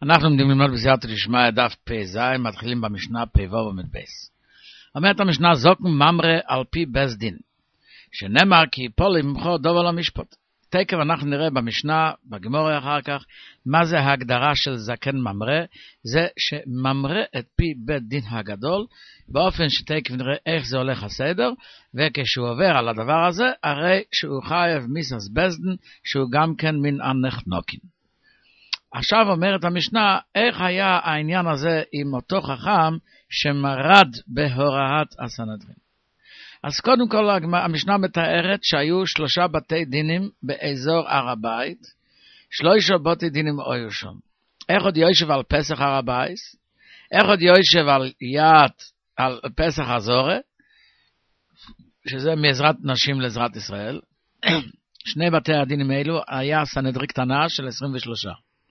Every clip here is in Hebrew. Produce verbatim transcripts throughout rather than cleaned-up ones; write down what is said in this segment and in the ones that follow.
אנחנו לומדים ללמוד בסייעתא דשמיא דף פ"ז, מתחילים במשנה פ"ו עמוד בייס. אומרת המשנה זוק ממרה על פי בית דין, שנאמר כי יפול ממכו דובר למשפט. תכף אנחנו נראה במשנה, בגמרא אחר כך, מה זה ההגדרה של זקן ממרה. זה שממרה את פי בית דין הגדול, באופן שתכף נראה איך זה הולך הסדר, וכשהוא עובר על הדבר הזה, הרי שהוא חייב מיסס בית דין, שהוא גם כן מן הנחנוקין. עכשיו אומרת המשנה, איך היה העניין הזה עם אותו חכם שמרד בהוראת הסנהדרין. אז קודם כל המשנה מתארת שהיו שלושה בתי דינים באזור הר הבית, שלושה בתי דינים היו שם. אחד יושב על פסח הר הבית, אחד יושב על יד על פסח הזורה, שזה מעזרת נשים לעזרת ישראל. שני בתי הדינים האלו היה סנהדרין קטנה של עשרים ושלוש.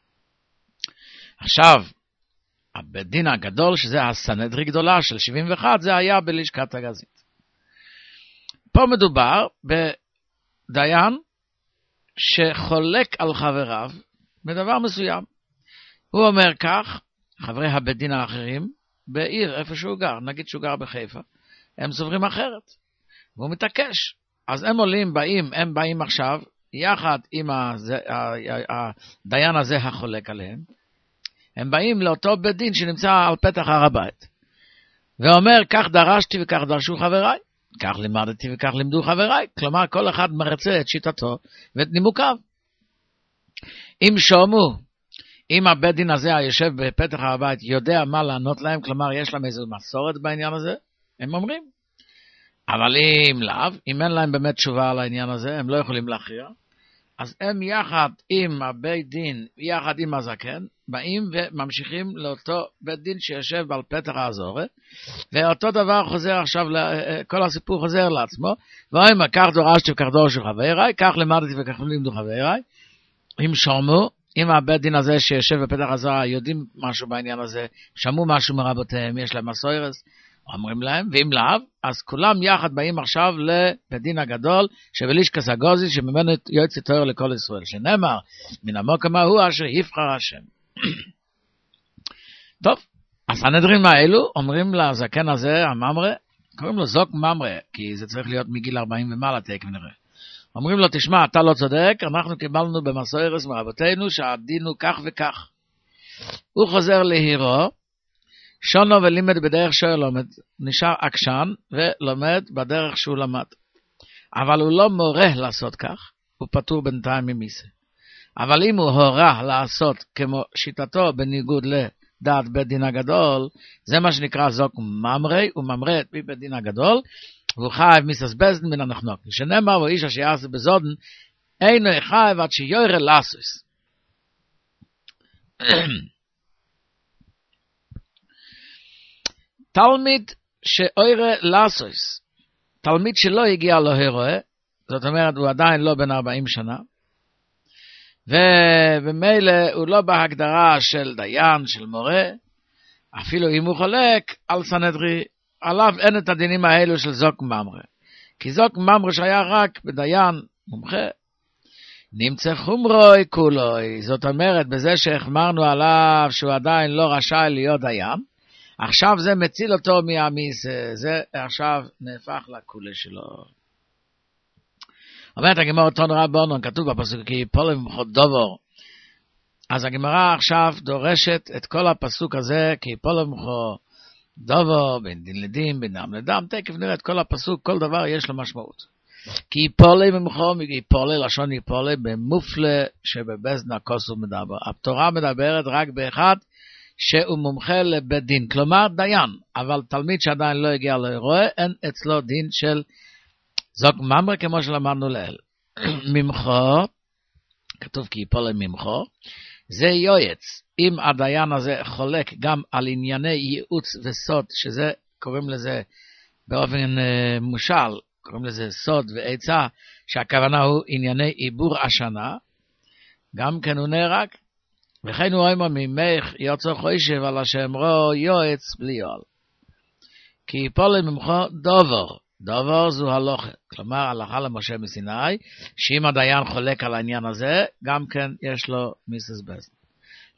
עכשיו, הבית דין הגדול, שזה הסנהדרין גדולה של שבעים ואחת, זה היה בלשכת הגזית. פה מדובר בדיין שחולק על חבריו בדבר מסוים. הוא אומר כך, חברי הבית דין האחרים, בעיר איפה שהוא גר, נגיד שהוא גר בחיפה, הם סוברים אחרת. והוא מתעקש. אז הם עולים, באים, הם באים עכשיו, יחד עם הדיין הזה החולק עליהם, הם באים לאותו בית דין שנמצא על פתח הר הבית. ואומר, כך דרשתי וכך דרשו חבריי, כך לימדתי וכך לימדו חבריי. כלומר, כל אחד מרצה את שיטתו ואת נימוקיו. אם שומעו, אם הבית דין הזה היושב בפתח הר הבית יודע מה לענות להם, כלומר, יש להם איזו מסורת בעניין הזה, הם אומרים. אבל אם לאו, אם אין להם באמת תשובה על העניין הזה, הם לא יכולים להכריע. אז הם יחד עם הבית דין, יחד עם הזקן, באים וממשיכים לאותו בית דין שיושב על פתח הזורה, ואותו דבר חוזר עכשיו, כל הסיפור חוזר לעצמו, ואומר, כך דורשתי וכך דורשו חבריי, כך למדתי וכך לימדו חבריי. אם שומעו, אם הבית דין הזה שיושב בפתח הזורה יודעים משהו בעניין הזה, שמעו משהו מרבותיהם, יש להם מסורת, אומרים להם, ואם לאו, אז כולם יחד באים עכשיו לבית דין הגדול, שבלשכת הגזית, שממנו יוצא תורה לכל ישראל, שנאמר, מן המקום ההוא אשר יבחר השם. טוב, הסנהדרין האלו אומרים לזקן הזה, הממרה, קוראים לו זוק ממרה, כי זה צריך להיות מגיל ארבעים ומעלה, תכף נראה. אומרים לו, תשמע, אתה לא צודק, אנחנו קיבלנו במסורת מרבותינו שהדין הוא כך וכך. הוא חוזר להירו, שונו ולימד בדרך שהוא לומד, נשאר עקשן ולומד בדרך שהוא למד. אבל הוא לא מורה לעשות כך, הוא פטור בינתיים ממיסה. אבל אם הוא הורה לעשות כמו שיטתו בניגוד לדעת בית דין הגדול, זה מה שנקרא זוק ממרי, הוא ממרה את בית דין הגדול, והוא חייב מיסס בית דין מן הנחנוק. שנאמר, הוא איש אשר יעשה בזודן, אינו חייב עד שיורה לעשוס. תלמיד שאוירה לעשוס, תלמיד שלא הגיע להירואה, זאת אומרת הוא עדיין לא בן ארבעים שנה, ובמילא הוא לא בהגדרה של דיין, של מורה, אפילו אם הוא חולק על סנהדרין, עליו אין את הדינים האלו של זוק ממרה. כי זוק ממרה שהיה רק בדיין מומחה, נמצא חומרוי כולוי, זאת אומרת בזה שהחמרנו עליו שהוא עדיין לא רשאי להיות דיין, עכשיו זה מציל אותו מהמיס, זה עכשיו נהפך לכולה שלו. אומרת הגמרא תון רבנן, כתוב בפסוק כי יפול ממכו דובר. אז הגמרא עכשיו דורשת את כל הפסוק הזה, כי יפול ממכו דובר, בין דין לדין, בין דם לדם, תכף נראה את כל הפסוק, כל דבר יש לו משמעות. כי יפול ממכו, יפול לשון יפול, במופלה שבבזנה כוסו מדבר. התורה מדברת רק באחד, שהוא מומחה לבית דין, כלומר דיין, אבל תלמיד שעדיין לא הגיע להירואה, אין אצלו דין של זוק ממרה כמו שלמדנו לאל. ממכו, כתוב כי יפול ממכו, זה יועץ. אם הדיין הזה חולק גם על ענייני ייעוץ וסוד, שזה קוראים לזה באופן uh, מושל, קוראים לזה סוד ועצה, שהכוונה הוא ענייני עיבור השנה, גם כן הוא נהרג, וכן הוא אומר ממך יוצא חושב על השאמרו יועץ בלי יועל. כי יפול ממכו דובר, דובר זו הלוכה, כלומר הלכה למשה מסיני, שאם הדיין חולק על העניין הזה, גם כן יש לו מיסס בזן.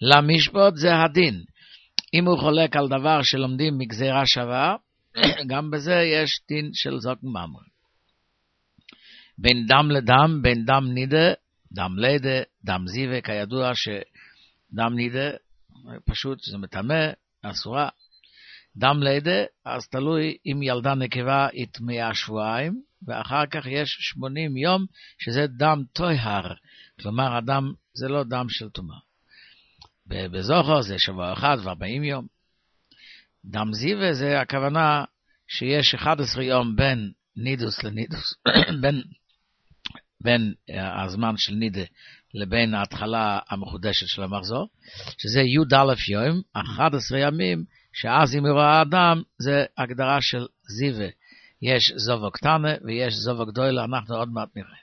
למשפט זה הדין. אם הוא חולק על דבר שלומדים מגזירה שווה, גם בזה יש דין של זוק ממרי. בין דם לדם, בין דם נידה, דם לידה, דם זיווה, כידוע שדם נידה, פשוט זה מטמא, אסורה. דם לידה, אז תלוי אם ילדה נקבה יטמאה שבועיים, ואחר כך יש שמונים יום שזה דם טוהר, כלומר הדם זה לא דם של טומאה. בזוכר זה שבוע אחד וארבעים יום. דם זיווה זה הכוונה שיש אחד עשר יום בין נידוס לנידוס, בין, בין הזמן של נידה לבין ההתחלה המחודשת של המחזור, שזה י' א' יום, אחד עשר ימים, שאז אם יראה האדם זה הגדרה של זיווה. יש זובו קטנה ויש זובו גדולה, אנחנו עוד מעט נראה.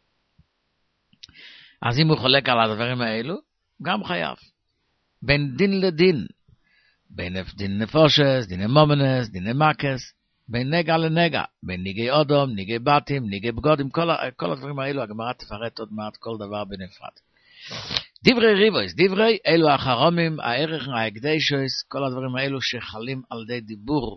אז אם הוא חולק על הדברים האלו, גם חייב. בין דין לדין, בין דין נפושס, דין מומנס, דין מקס, בין נגע לנגע, בין ניגי אודום, ניגי בתים, ניגי בגודים, כל, כל הדברים האלו, הגמרא תפרט עוד מעט כל דבר בנפרד. דברי ריבויס, דברי אלו החרומים, הערך, ההקדשוס, כל הדברים האלו שחלים על ידי דיבור.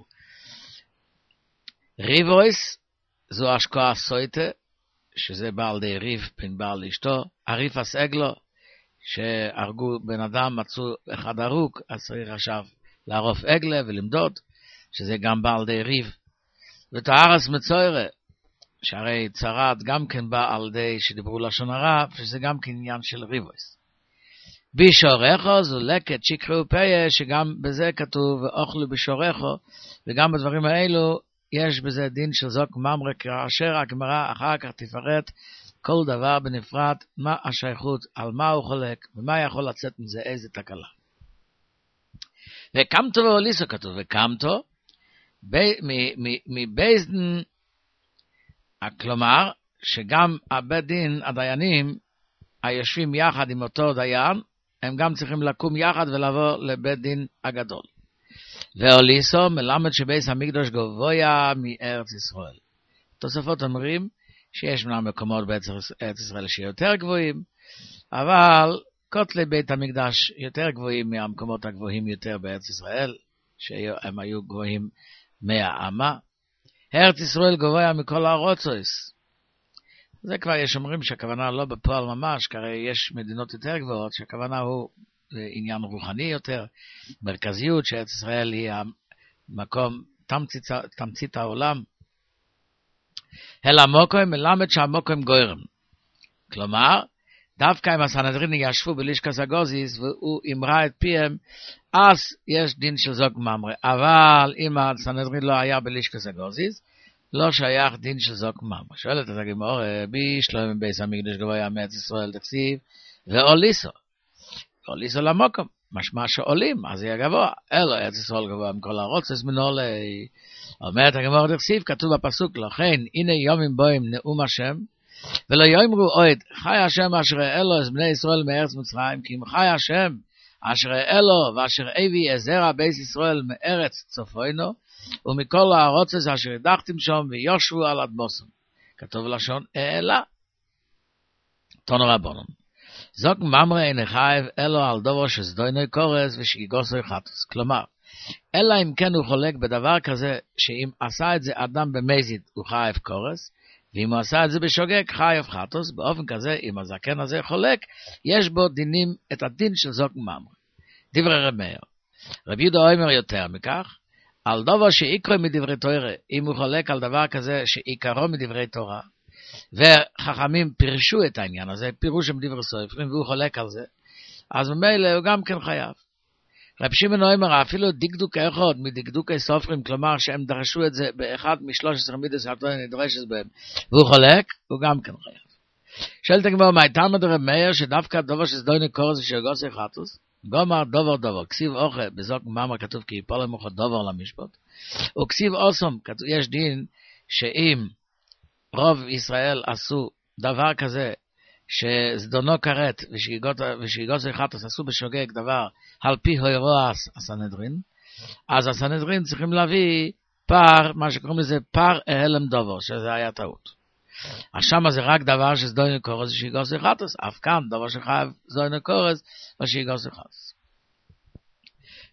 ריבויס, זו השקעה סויטה, שזה בא על ידי ריב בין בעל לאשתו, הריף הסגלו, שהרגו בן אדם, מצאו אחד הרוג, אז צריך עכשיו לערוף עגלה ולמדוד, שזה גם בא על ידי ריב. ותארס מצוירה, שהרי צרת גם כן בא על ידי שדיברו לשון הרע, שזה גם כן עניין של ריבויס. בשורךו זו לקט שיקראו פיה, שגם בזה כתוב, ואוכלו בשורךו, וגם בדברים האלו, יש בזה דין של זוק ממרי, כאשר הגמרא אחר כך תפרט כל דבר בנפרד, מה השייכות, על מה הוא חולק, ומה יכול לצאת מזה, איזה תקלה. וקמתו ואוליסו כתוב, וקמתו, מבייסדן, כלומר, שגם הבית דין, הדיינים, היושבים יחד עם אותו דיין, הם גם צריכים לקום יחד ולבוא לבית דין הגדול. ואוליסו מלמד שבייס המקדוש גבוה מארץ ישראל. תוספות אומרים שיש מנה מקומות בארץ ישראל שיותר גבוהים, אבל כותלי בית המקדש יותר גבוהים מהמקומות הגבוהים יותר בארץ ישראל, שהם היו גבוהים מהאמה. ארץ ישראל גבוה מכל הארצות. זה כבר יש אומרים שהכוונה לא בפועל ממש, כי הרי יש מדינות יותר גבוהות, שהכוונה הוא עניין רוחני יותר, מרכזיות, שארץ ישראל היא המקום, תמצית, תמצית העולם. אלא המוקם מלמד שהמוקם גוירם. כלומר, דווקא אם הסנהדרין ישבו בלישכס הגוזיס, והוא אמרה את פיהם, אז יש דין של זוג ממרי. אבל אם הסנהדרין לא היה בלישכס הגוזיס, לא שייך דין של זוג ממרי. שואלת את הגמרא, בי שלום בייס המקדש גבוה מארץ ישראל תקציב, ואוליסו. אוליסו למוקם, משמע שעולים, אז יהיה גבוה. אלו ארץ ישראל גבוה מכל הארצות, מנולי. אומרת הגמרא תקציב, כתוב בפסוק, לכן, הנה יומים בוים נאום השם, ולא יאמרו עוד, חי השם אשר אלו את בני ישראל מארץ מצרים, כי אם חי השם אשר אלו ואשר הביא עזרא בית ישראל מארץ צפוינו, ומכל הארצות אשר הדחתם שם ויושבו על אדמוסם. כתוב לשון אלה. תנו רבונם. זוק ממרי אין חייב אלו על דובר שזדוינו קורס ושגיגוסו חטוס. כלומר, אלא אם כן הוא חולק בדבר כזה, שאם עשה את זה אדם במזיד הוא חייב קורס, ואם הוא עשה את זה בשוגג חייב חטוס. באופן כזה, אם הזקן הזה חולק, יש בו דינים את הדין של זוק ממרי. דברי רב מאיר. רב יהודה אומר יותר מכך, על דבר שעיקרו מדברי תורה, אם הוא חולק על דבר כזה שעיקרו מדברי תורה, וחכמים פירשו את העניין הזה, פירוש עם דברי סופרים, והוא חולק על זה, אז ממילא הוא גם כן חייב. רב שמעון אומר, אפילו דקדוק אחד מדקדוקי סופרים, כלומר שהם דרשו את זה באחד משלוש עשרה מידות שהתורה נדרשת בהם, והוא חולק, הוא גם כן חייב. שואלת הגמרא, מה הייתה מדרב מאיר שדווקא דובר שזדוינו קורס ושגוסי חטוס? גומר דובר דובר, כסיב אוכל, בזוק מאמר כתוב כי יפול למוחו דובר למשפט, וכסיב אוסום, יש דין שאם רוב ישראל עשו דבר כזה, שזדונו כרת ושגיגוסי חטוס עשו בשוגג דבר על פי הוירוס הסנהדרין, אז הסנהדרין צריכים להביא פער, מה שקוראים לזה פער ההלם דובר, שזה היה טעות. אז שמה זה רק דבר שזדונו קורס ושגיגוסי חטוס, אף כאן דבר שחייב זדונו קורס ושגיגוסי חטוס.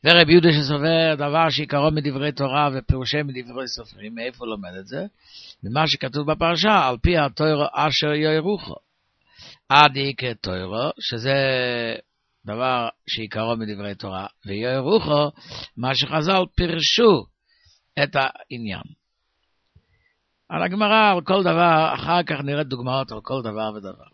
ורב יהודה שסובר דבר שעיקרו מדברי תורה ופירושי מדברי סופרים, מאיפה לומד את זה? ממה שכתוב בפרשה, על פי התוירו אשר יוירוכו. עדי כתוירו, שזה דבר שעיקרו מדברי תורה, ויוירוכו, מה שחז"ל פירשו את העניין. על הגמרא, על כל דבר, אחר כך נראה דוגמאות על כל דבר ודבר.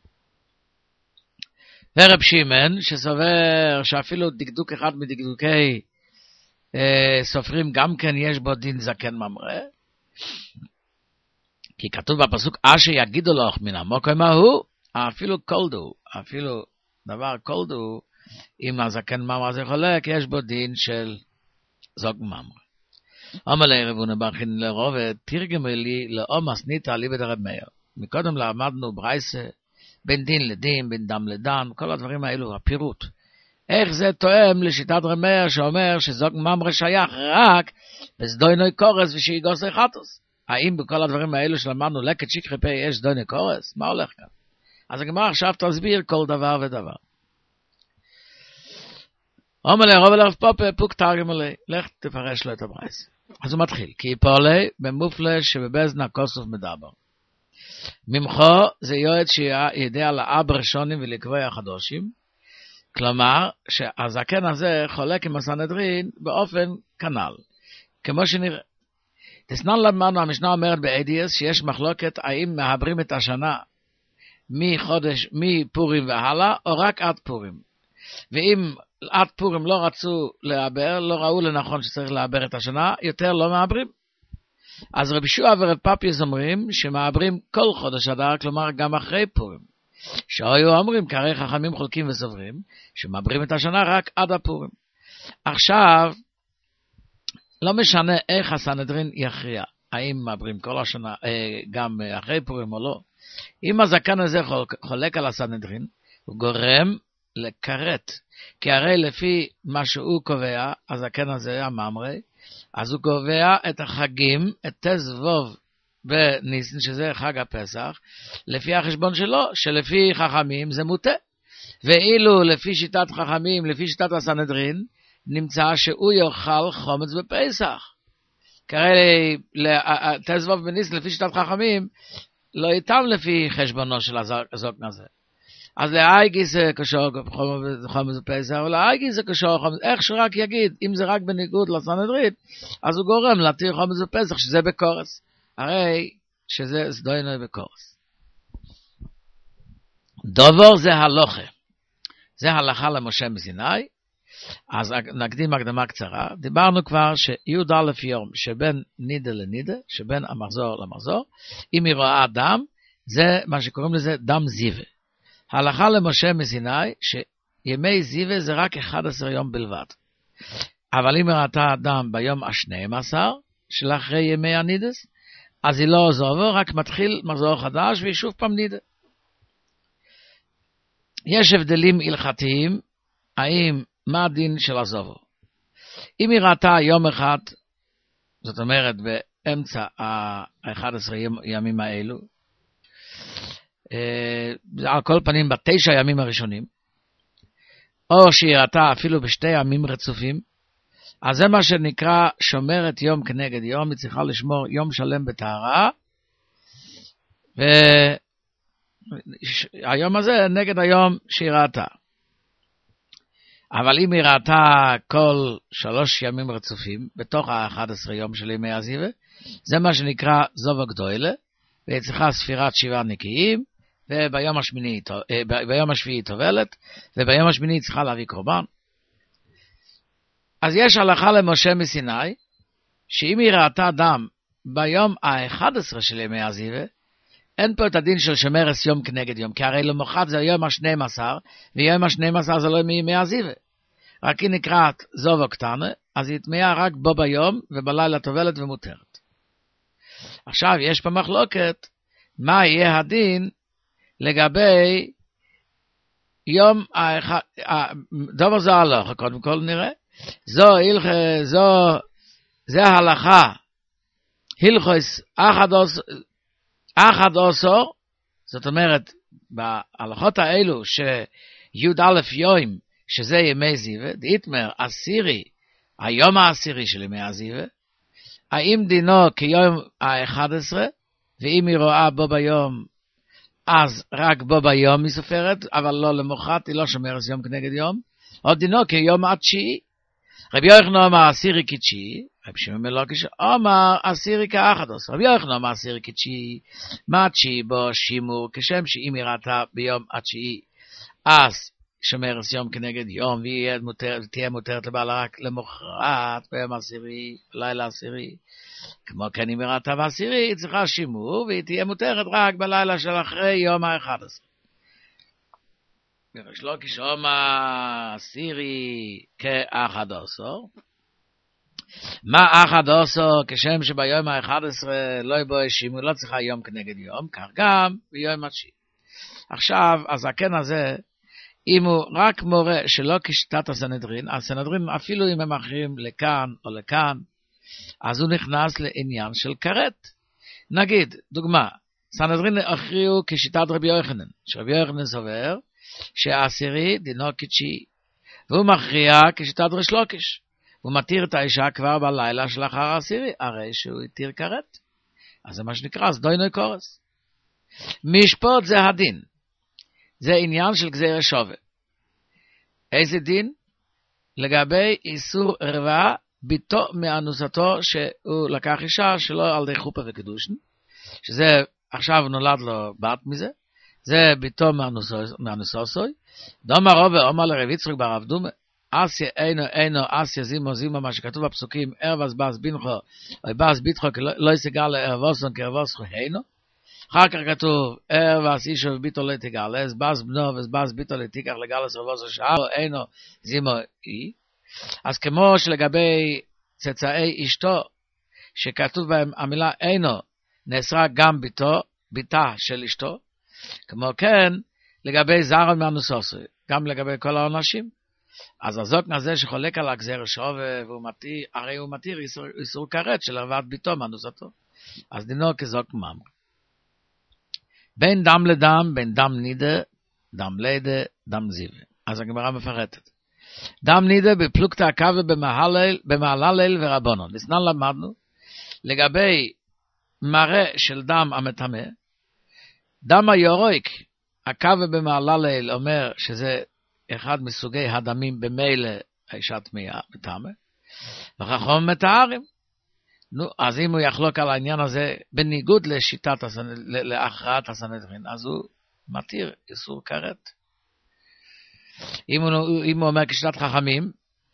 ורב שמעון, שסובר שאפילו דקדוק אחד מדקדוקי אה, סופרים, גם כן יש בו דין זקן ממרא, כי כתוב בפסוק, אשר יגידו לך מן המקום ההוא, אפילו קולדו, אפילו דבר קולדו, אם הזקן ממרא זה חולק, יש בו דין של זוג ממרא. אמר לי רבונה ברכין לרובד, תרגמו לי לאומס ניתא לי בדרב מאיר. מקודם למדנו ברייסה, בין דין לדין, בין דם לדם, כל הדברים האלו, הפירוט. איך זה תואם לשיטת רב מאיר שאומר שזוג ממרא שייך רק בסדוינוי קורס ושיגוסי חטוס? האם בכל הדברים האלו שלמדנו לקט שיקרי פי יש סדוינוי קורס? מה הולך כאן? אז הגמרא עכשיו תסביר כל דבר ודבר. אומר לי, רוב אלף פופה, פוק תרגם לי, לך תפרש לו את הברייס. אז הוא מתחיל, כי פועלי במופלה שבבזנה כוסוף מדבר. ממחו זה יועץ שידע לאב ראשונים ולקבוע חדושים, כלומר שהזקן הזה חולק עם הסנהדרין באופן כנ"ל, כמו שנראה. תסנן למדנו, המשנה אומרת באדיאס שיש מחלוקת האם מעברים את השנה מחודש, מפורים והלאה, או רק עד פורים. ואם עד פורים לא רצו לעבר, לא ראו לנכון שצריך לעבר את השנה, יותר לא מעברים. אז רבי שועה ורב פפיוס אומרים שמעברים כל חודש אדר, כלומר גם אחרי פורים. שהיו אומרים, כהרי חכמים חולקים וסוברים, שמעברים את השנה רק עד הפורים. עכשיו, לא משנה איך הסנהדרין יכריע, האם מעברים כל השנה, גם אחרי פורים או לא. אם הזקן הזה חולק על הסנהדרין, הוא גורם לקראת, כי הרי לפי מה שהוא קובע, הזקן הזה, הממרי, אז הוא קובע את החגים, את תזבוב בניסן, שזה חג הפסח, לפי החשבון שלו, שלפי חכמים זה מוטה. ואילו לפי שיטת חכמים, לפי שיטת הסנהדרין, נמצא שהוא יאכל חומץ בפסח. כי הרי תזבוב בניסן, לפי שיטת חכמים, לא איתם לפי חשבונו של הזוקן הזה. אז לאייגי זה קשור חומץ בפסח, ולאייגי זה קשור חומץ, איך שרק יגיד, אם זה רק בניגוד לסנהדרין, אז הוא גורם להתיר חומץ בפסח, שזה בקורס. הרי שזה סדוינוי בקורס. דובר זה הלוכה. זה הלכה למשה מסיני. אז נקדים הקדמה קצרה. דיברנו כבר שיוד א' יום שבין נידה לנידה, שבין המחזור למחזור, אם היא רואה דם, זה מה שקוראים לזה דם זיווה. ההלכה למשה מסיני, שימי זיווה זה רק אחד עשר יום בלבד. אבל אם ראתה אדם ביום ה-שנים עשר, של אחרי ימי הנידס, אז היא לא עוזבו, רק מתחיל מחזור חדש, והיא שוב פעם נידה. יש הבדלים הלכתיים, האם, מה הדין של עזובו? אם היא ראתה יום אחד, זאת אומרת באמצע ה-אחד עשר ימים האלו, על כל פנים בתשע ימים הראשונים, או שהיא ראתה אפילו בשתי ימים רצופים, אז זה מה שנקרא שומרת יום כנגד יום, היא צריכה לשמור יום שלם בטהרה, והיום הזה נגד היום שהיא ראתה. אבל אם היא ראתה כל שלוש ימים רצופים, בתוך ה-אחד עשר יום של ימי הזיווה, זה מה שנקרא זובה גדולה, והיא צריכה ספירת שבעה נקיים, וביום השמיני, ביום השביעי טובלת, וביום השמיני היא צריכה להביא קורבן. אז יש הלכה למשה מסיני, שאם היא ראתה דם ביום ה-אחד עשר של ימי הזיווה, אין פה את הדין של שמרס יום כנגד יום, כי הרי למחרת זה יום ה-שנים עשר, ויום ה-שנים עשר זה לא מימי הזיווה. רק היא נקראת זובה קטנה, אז היא תמיה רק בו ביום, ובלילה טובלת ומותרת. עכשיו יש פה מחלוקת, מה יהיה הדין לגבי יום האחד, דבר זה הלכה, קודם כל נראה, זו הלכה, זו, זה ההלכה, הלכוס אחד עשור, זאת אומרת, בהלכות האלו, שיוד א' יום, שזה ימי זיווה, דאיתמר, עשירי, היום העשירי של ימי עזיבה, האם דינו כיום ה-אחד עשר, ואם היא רואה בו ביום, אז רק בו ביום היא סופרת, אבל לא למוחרת, היא לא שומרת יום כנגד יום, או דינו כיום התשיעי. רבי יוחנן אמר עשירי כתשיעי, רבי שמעון בן לקיש אמר עשירי כאחד עשר. רבי יוחנן אמר עשירי כתשיעי, מה התשיעי בו שימור, כשם שאם היא ראתה ביום התשיעי, אז שומרת יום כנגד יום, והיא מותר, תהיה מותרת לבעלה רק למוחרת ביום עשירי, לילה עשירי. כמו כן אם היא ראתה בעשירי, היא צריכה שימור, והיא תהיה מותרת רק בלילה של אחרי יום ה-אחד עשר. יש לו כשאום עשירי כאחד עשר. מה אחד עשר? כשם שביום ה-אחד עשר לא יבוא שימור, לא צריכה יום כנגד יום, כך גם ביום התשיעי. עכשיו, הזקן הזה, אם הוא רק מורה שלא כשיטת הסנהדרין, הסנהדרין אפילו אם הם אחרים לכאן או לכאן, אז הוא נכנס לעניין של כרת. נגיד, דוגמה, סנהדרין הכריעו כשיטת רבי יוחנן, שרבי יוחנן סובר שהעשירי דינו כתשיעי, והוא מכריע כשיטת ריש לקיש, הוא מתיר את האישה כבר בלילה שלאחר העשירי, הרי שהוא התיר כרת. אז זה מה שנקרא סדוינוי קורס. משפוט זה הדין, זה עניין של גזירה שווה. איזה דין? לגבי איסור ערווה ביתו מאנוסתו שהוא לקח אישה שלא על די חופה וקדושן, שזה עכשיו נולד לו בת מזה, זה ביתו מאנוסוסוי. דומר רובה אומר לרב יצחק ברב דומה, אסיה אינו אינו אסיה זימו זימו, מה שכתוב בפסוקים, ערבס בס בינכו או בס ביתכו לא יסגל לערבוסון כערבוסכו אינו. אחר כך כתוב, ערבס אישו וביתו לא תגל, אז בס בנו ובס ביתו לא תיקח לגלס ערבוסו שערו אינו זימו אי. אז כמו שלגבי צאצאי אשתו, שכתוב בהם המילה אינו, נאסרה גם ביתו, ביתה של אשתו, כמו כן לגבי זרע מאנוסוסוי, גם לגבי כל האנשים. אז הזוקן הזה שחולק על הגזר שווה, והוא מתיר, הרי הוא מתיר איסור, איסור כרת של ערוות ביתו מאנוסתו, אז דינו כזוקן ממר. בין דם לדם, בין דם נידה, דם לידה, דם זיווה. אז הגמרא מפרטת. דם נידה בפלוגתא הקווה במעללל ורבונון. לסנן למדנו, לגבי מראה של דם המטמא, דם היורויק, הקווה במעללל אומר שזה אחד מסוגי הדמים במילא האישה טמאה מטמא, וחכם מתארים. נו, אז אם הוא יחלוק על העניין הזה בניגוד לשיטת להכרעת הסנהדרין, אז הוא מתיר איסור כרת. אם הוא, אם הוא אומר כשיטת חכמים,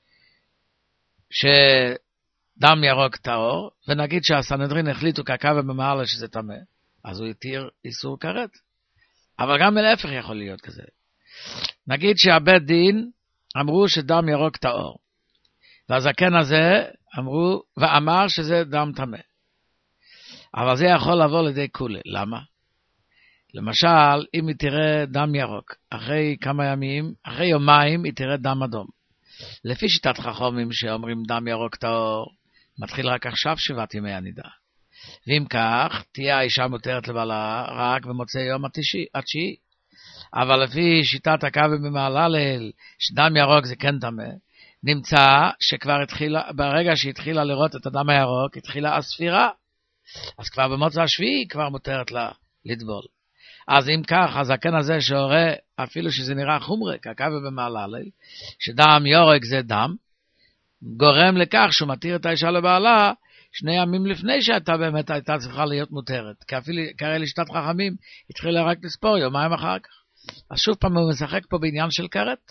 שדם ירוק טהור, ונגיד שהסנהדרין החליטו כקווה במעלה שזה טמא, אז הוא יתיר איסור כרת. אבל גם מלהפך יכול להיות כזה. נגיד שהבית דין אמרו שדם ירוק טהור, והזקן הזה אמרו ואמר שזה דם טמא. אבל זה יכול לבוא לידי כולה. למה? למשל, אם היא תראה דם ירוק, אחרי כמה ימים, אחרי יומיים היא תראה דם אדום. לפי שיטת חכמים שאומרים דם ירוק טהור, מתחיל רק עכשיו שבעת ימי הנידה. ואם כך, תהיה האישה מותרת לבעלה רק במוצאי יום התשיעי. אבל לפי שיטת הקווה במעללל, שדם ירוק זה כן טמא, נמצא שכבר התחילה, ברגע שהתחילה לראות את הדם הירוק, התחילה הספירה. אז כבר במוצא השביעי כבר מותרת לה לטבול. אז אם כך, הזקן הזה שהורה, אפילו שזה נראה חומרי, כקווה במעללל, שדם יורק זה דם, גורם לכך שהוא מתיר את האישה לבעלה, שני ימים לפני שאתה באמת הייתה צריכה להיות מותרת. כי אפילו, כרי לשיטת חכמים, התחילה רק לספור יומיים אחר כך. אז שוב פעם הוא משחק פה בעניין של כרת.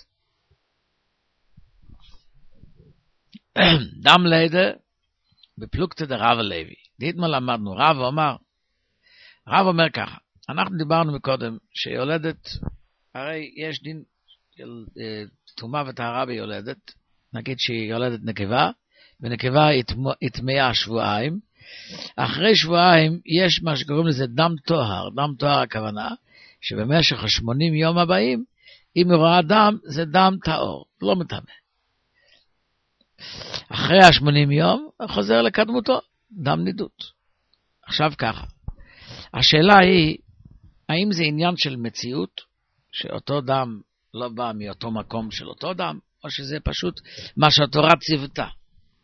דם לידה, בפלוגתא דרב הלוי. דיתמה למדנו, רב אומר, רב אומר ככה, אנחנו דיברנו מקודם, שיולדת, הרי יש דין של תומה וטהרה ביולדת, נגיד שהיא יולדת נקבה, ונקבה היא טמאה שבועיים, אחרי שבועיים יש מה שקוראים לזה דם טוהר, דם טוהר הכוונה, שבמשך השמונים יום הבאים, אם היא רואה דם, זה דם טהור, לא מטמא. אחרי השמונים יום, חוזר לקדמותו, דם נידות. עכשיו ככה, השאלה היא, האם זה עניין של מציאות, שאותו דם לא בא מאותו מקום של אותו דם, או שזה פשוט מה שהתורה ציוותה.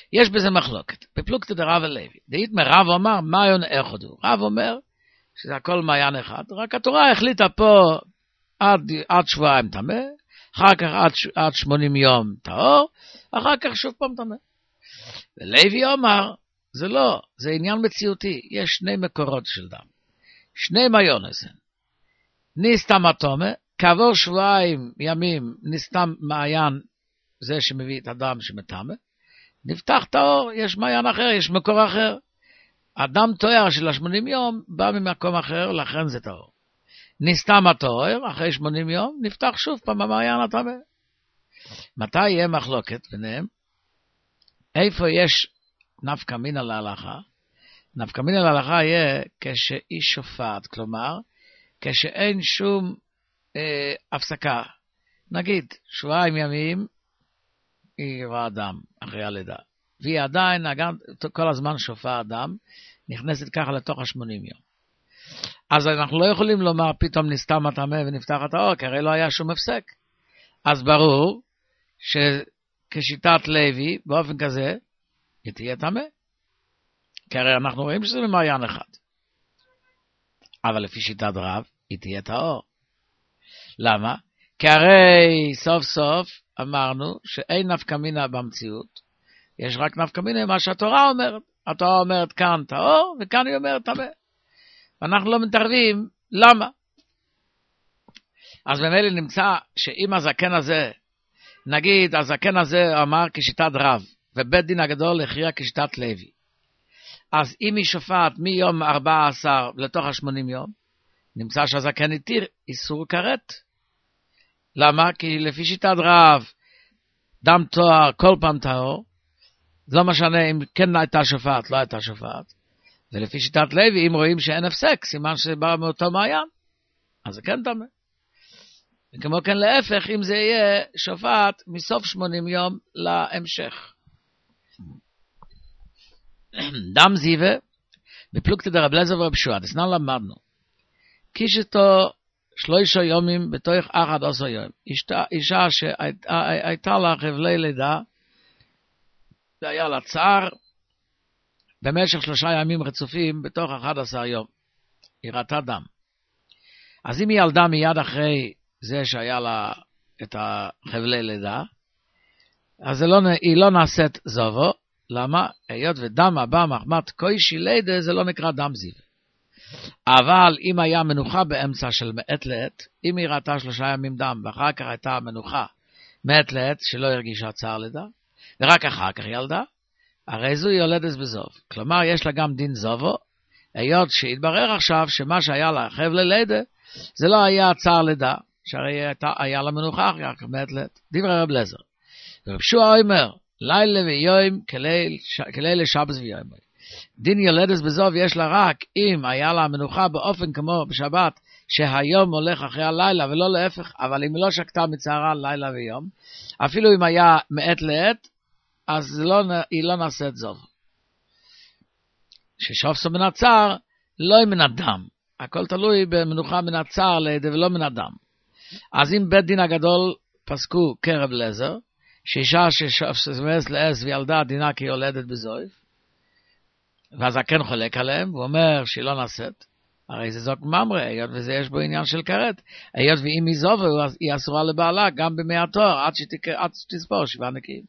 יש בזה מחלוקת. בפלוגתא דרב ולוי. דאית מרב אומר, מעיין אחד הוא. רב אומר, שזה הכל מעיין אחד, רק התורה החליטה פה עד, עד שבועיים טמא, אחר כך עד, עד שמונים יום טהור, אחר כך שוב פעם טמא. ולוי אומר, זה לא, זה עניין מציאותי, יש שני מקורות של דם, שני מיונס, נסתם הטומא, כעבור שבועיים ימים נסתם מעיין, זה שמביא את הדם שמטמא, נפתח טהור, יש מעיין אחר, יש מקור אחר, הדם טוהר של השמונים יום בא ממקום אחר, לכן זה טהור. נסתם הטוהר, אחרי שמונים יום, נפתח שוב פעם המעיין הטמא. מתי יהיה מחלוקת ביניהם? איפה יש נפקא מינה להלכה? נפקא מינה להלכה יהיה כשאיש שופט, כלומר, כשאין שום אה, הפסקה. נגיד, שבועיים ימים, היא רואה דם אחרי הלידה. והיא עדיין, כל הזמן שופעה דם, נכנסת ככה לתוך השמונים יום. אז אנחנו לא יכולים לומר, פתאום נסתם הטמא ונפתח הטהור, כי הרי לא היה שום הפסק. אז ברור שכשיטת לוי, באופן כזה, היא תהיה טמא. כי הרי אנחנו רואים שזה במעיין אחד. אבל לפי שיטת רב, היא תהיה טהור. למה? כי הרי סוף סוף אמרנו שאין נפקא מינה במציאות, יש רק נפקא מינה מה שהתורה אומרת. התורה אומרת כאן טהור, וכאן היא אומרת טמא. ואנחנו לא מתערבים, למה? אז במילא נמצא שאם הזקן הזה, נגיד הזקן הזה אמר כשיטת רב, ובית דין הגדול הכריע כשיטת לוי. אז אם היא שופעת מיום ארבע עשרה לתוך השמונים יום, נמצא שהזקן התיר איסור כרת. למה? כי לפי שיטת רב, דם תואר כל פעם טהור, לא משנה אם כן הייתה שופעת, לא הייתה שופעת. ולפי שיטת לוי, אם רואים שאין הפסק, סימן שבא מאותו מעיין, אז זה כן טמא. וכמו כן להפך, אם זה יהיה שופעת מסוף שמונים יום להמשך. דם זיווה, בפלוגתא דרב אליעזר ורב יהושע, דסנן למדנו, קישתו שלושה יומים בתוך אחד עשר יום. אישה שהייתה לה חבלי לידה, זה היה לה צער, במשך שלושה ימים רצופים בתוך אחד עשר יום. היא ראתה דם. אז אם היא ילדה מיד אחרי זה שהיה לה את החבלי לידה, אז לא, היא לא נעשית זובו. למה? היות ודם הבא מחמת קוישי לידה, זה לא נקרא דם זיו. אבל אם היה מנוחה באמצע של מעת לעת, אם היא ראתה שלושה ימים דם, ואחר כך הייתה מנוחה מעת לעת שלא הרגישה צער לידה, ורק אחר כך ילדה, הרי זו יולדת בזוב. כלומר, יש לה גם דין זובו, היות שהתברר עכשיו שמה שהיה לה חבלי לידה, זה לא היה צער לידה, שהרי הייתה, היה לה מנוחה אחר כך מעת לעת. דברי רב אליעזר. ורב יהושע אומר, לילה ויום כליל שבת ויום. דין יולדת בזוב יש לה רק אם היה לה מנוחה באופן כמו בשבת, שהיום הולך אחרי הלילה ולא להפך, אבל אם לא שקטה מצערה לילה ויום, אפילו אם היה מעת לעת, אז לא, היא לא נעשית זוב. ששופסו מן הצער, לא מן הדם. הכל תלוי במנוחה מן הצער לידה ולא מן הדם. אז אם בית דין הגדול פסקו כרב אליעזר, שאישה ששופסת לעז וילדה דינה כיולדת בזויף, והזקן חולק עליהם, הוא אומר שהיא לא נעשית, הרי זה זוק ממרה, היות וזה יש בו עניין של כרת, היות ואם היא זובה, היא אסורה לבעלה, גם במי התואר, עד, עד שתספור שבעה נקיים.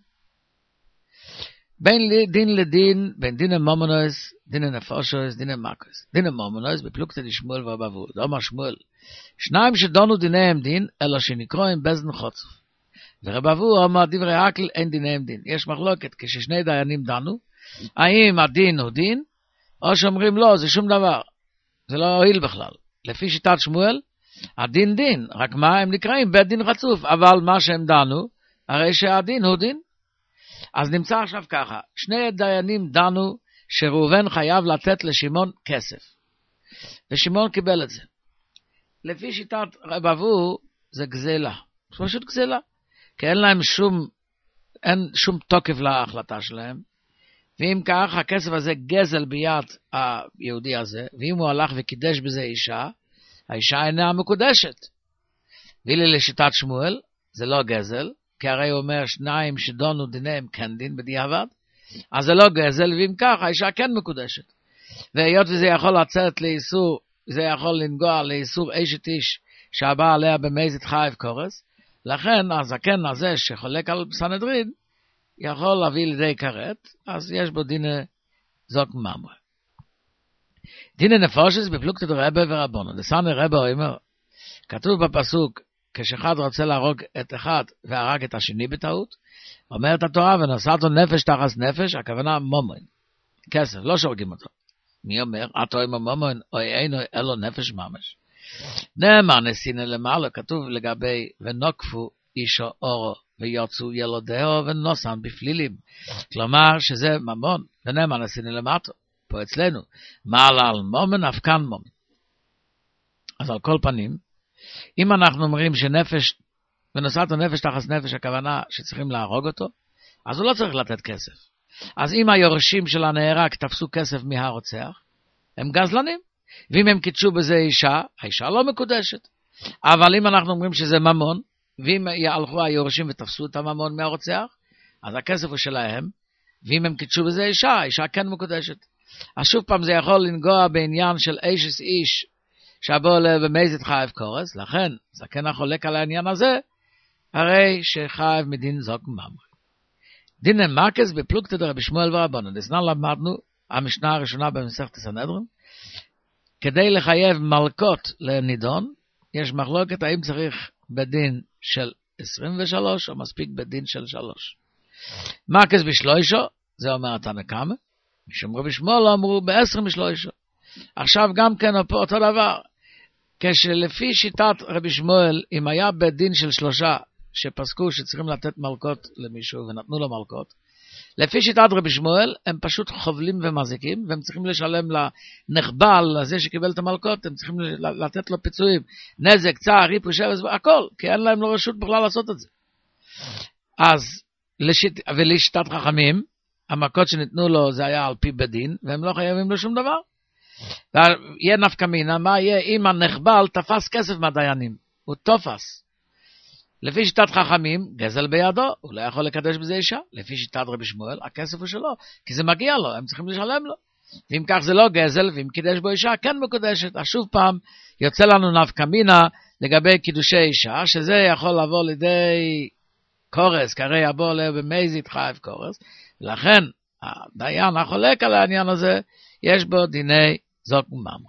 בין דין לדין, בין דין המומונוס, דין הנפושוס, דין המקוס. דין המומונוס, בפלוגתא דשמואל ורבבו, דאמר שמואל, שניים שדונו דיניהם דין, אלא שנקרואים בזן חוצף. ורבבו אמר דברי עקל, אין דיניהם דין. יש מחלוקת, כששני דיינים דנו, האם הדין הוא דין, או שאומרים לא, זה שום דבר. זה לא הועיל בכלל. לפי שיטת שמואל, הדין דין, רק מה הם נקראים? בית דין רצוף, אבל מה שהם דנו, הרי שהדין הוא דין. אז נמצא עכשיו ככה, שני דיינים דנו שראובן חייב לתת לשמעון כסף. ושמעון קיבל את זה. לפי שיטת רבבו, זה גזלה. זה פשוט גזלה. כי אין להם שום, אין שום תוקף להחלטה שלהם. ואם כך, הכסף הזה גזל ביד היהודי הזה, ואם הוא הלך וקידש בזה אישה, האישה אינה מקודשת. ואילו לשיטת שמואל, זה לא גזל, כי הרי הוא אומר שניים שדונו דיניהם כן דין בדיעבד, אז זה לא גזל, ואם כך, האישה כן מקודשת. והיות וזה יכול לצאת לאיסור, זה יכול לנגוע לאיסור אשת איש, שהבא עליה במזיד חייב קורס, לכן הזקן הזה שחולק על סנהדרין, יכול להביא לידי כרת, אז יש בו דין זוק ממרה. דין נפושס בפלוגתא דרבה ורבונו. דסני רבה אומר, כתוב בפסוק, כשאחד רוצה להרוג את אחד והרג את השני בטעות, אומרת התורה, ונוסעתו נפש תחס נפש, הכוונה מומוין, כסף, לא שהורגים אותו. מי אומר? אתו עם המומוין, אוי אינו אלו נפש ממש. נאמר נסינה למעלה, כתוב לגבי ונוקפו אישו אורו, ויוצאו ילודהו ונוסן בפלילים. כלומר שזה ממון, ונאמר נסינה למטו, פה אצלנו, מעלה על מומן, אף כאן מומן. אז על כל פנים, אם אנחנו אומרים שנפש, ונוסעת נפש תחס נפש, הכוונה שצריכים להרוג אותו, אז הוא לא צריך לתת כסף. אז אם היורשים של הנהרג תפסו כסף מהרוצח, הם גזלנים. ואם הם קידשו בזה אישה, האישה לא מקודשת. אבל אם אנחנו אומרים שזה ממון, ואם יהלכו היורשים ותפסו את הממון מהרוצח, אז הכסף הוא שלהם, ואם הם קידשו בזה אישה, האישה כן מקודשת. אז שוב פעם זה יכול לנגוע בעניין של אשת איש, שבו במזיד חייב קורס, לכן זקן החולק על העניין הזה, הרי שחייב מדין זוק ממרי. דין מקס בפלוגתא דרבי שמואל ורבנו, דסנן למדנו, המשנה הראשונה במסכת סנהדרין, כדי לחייב מלקות לנידון, יש מחלוקת האם צריך בדין של עשרים ושלוש או מספיק בדין של שלוש. מקס בשלושה, זה אומר התנא קמא, משום רבי שמואל אמרו בעשרים ושלושה. עכשיו גם כן אותו דבר, כשלפי שיטת רבי שמואל, אם היה בדין של שלושה שפסקו שצריכים לתת מלקות למישהו ונתנו לו מלקות, לפי שיטת רבי שמואל הם פשוט חובלים ומזיקים, והם צריכים לשלם לנחבל לזה שקיבל את המלקות, הם צריכים לתת לו פיצויים, נזק, צער, ריפוי, שבס, הכל, כי אין להם לו רשות בכלל לעשות את זה. אז לשיט, ולשיטת חכמים, המלקות שניתנו לו זה היה על פי בדין, והם לא חייבים לו שום דבר. יהיה נפקא מינה, מה יהיה אם הנחבל תפס כסף מהדיינים? הוא תופס. לפי שיטת חכמים, גזל בידו, הוא לא יכול לקדש בזה אישה. לפי שיטת רבי שמואל, הכסף הוא שלו, כי זה מגיע לו, הם צריכים לשלם לו. ואם כך זה לא גזל, ואם קידש בו אישה, כן מקודשת. אז שוב פעם, יוצא לנו נפקא מינה לגבי קידושי אישה, שזה יכול לבוא לידי קורס, כרי יבוא במזיד חייב קורס, ולכן, הדיין החולק על העניין הזה, יש בו דיני זוק ממרי.